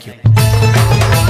Thank you.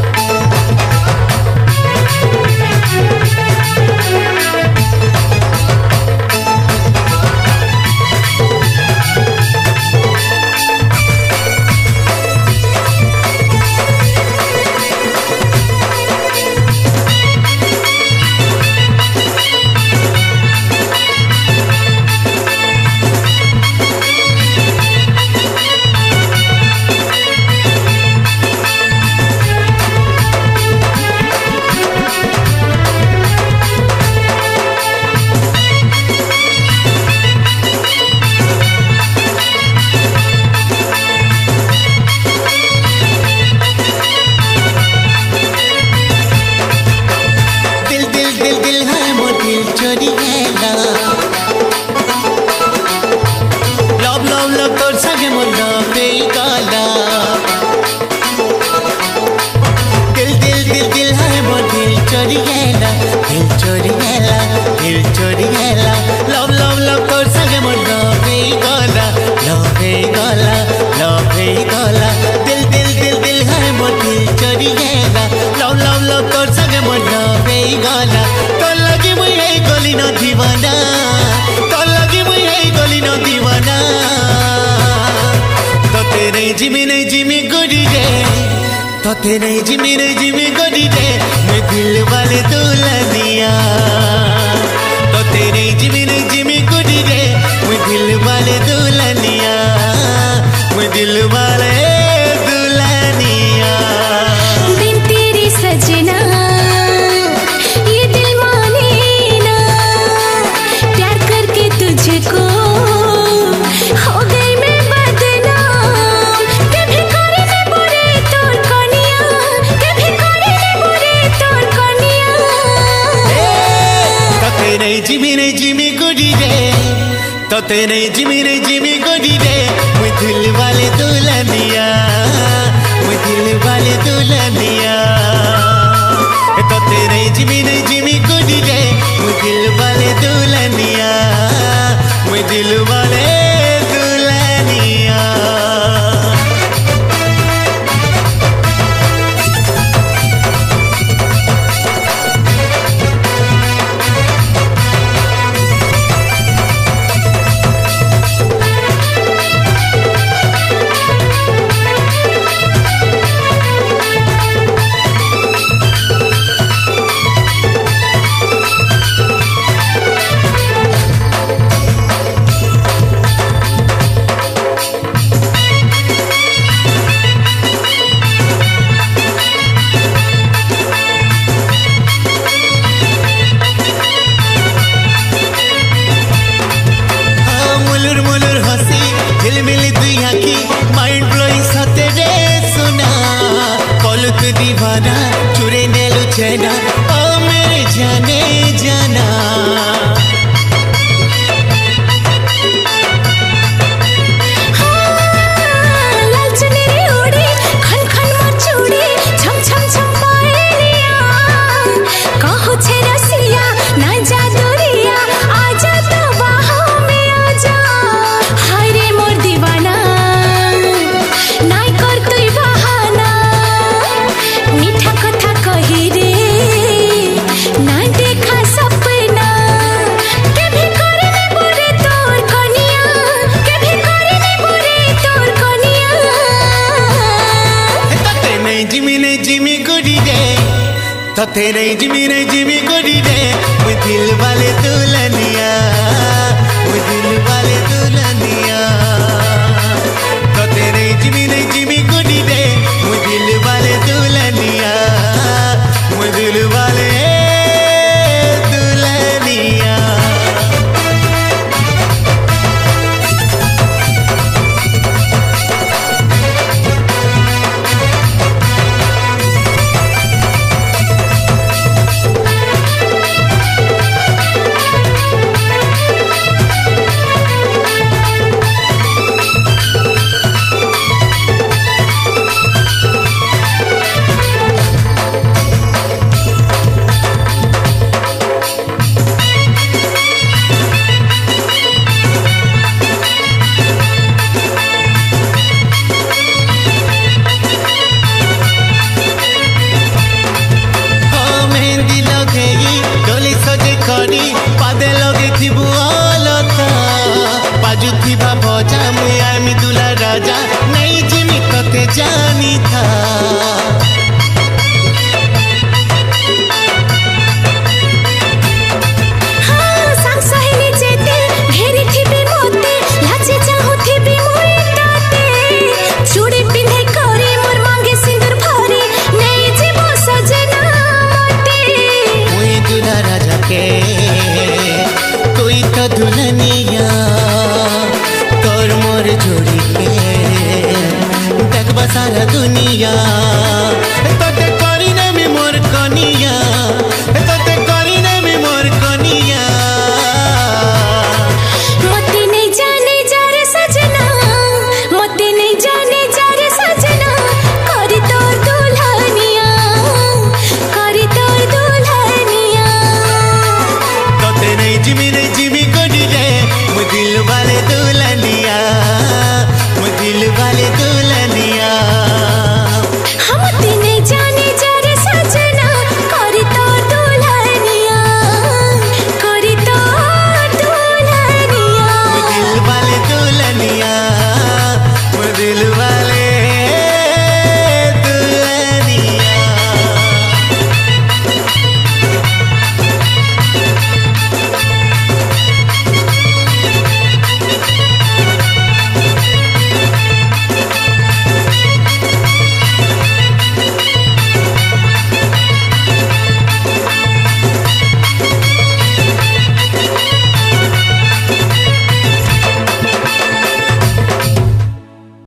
तोते नहीं Jimmy गोरी रे मैं दिल वाले दुल्हनिया। तोते नहीं जिमी गोरी रे मैं दिल वाले दुल्हनिया। मैं दिल वाले दुल्हनिया। बिन तेरे सजना ये दिल माने ना, प्यार करके तुझको हो गई मैं बदनाम। कभी करे ने बुरे तोर कनिया, कभी करे ने बुरे तोर कनिया। तोते नहीं जिमी गोरी रे, तोते नहीं जिमी गोरी रे मैं दिल वाले दुल्हनिया। मैं दिल वाले दुल्हनिया। तोते नहीं जिमी गोरी रे मैं दिल वाले दुल्हनिया। मैं दिल वाले दुल्हनिया। दीवाना चुरे नेलु चैना ओ मेरे जाने जाना। लाल चुनरी उड़ी खन खन मोर चूड़ी छम छम छम पायलिया। कहो छे रसिया ना जा दूरिया, आजा तो बाहों में आजा। हाय रे मोर दीवाना नाय कर तुई बहाना। मीठा कथा कही रे ना देखा सपना। कभी करे ने बुरे तोर कनिया, कभी करे ने बुरे तोर कनिया। तोते नहीं जिमी गोरी रे, तोते नहीं जिमी गोरी रे मैं दिल वाले दुल्हनिया। मैं दिल वाले दुल्हनिया। तोते नहीं जिमी गोरी रे मैं दिल वाले दुल्हनिया। मैं दिल वाले दुल्हनिया। था। कोई तो दुल्हनिया तोर मोर जोड़ी के देखबा सारा दुनिया।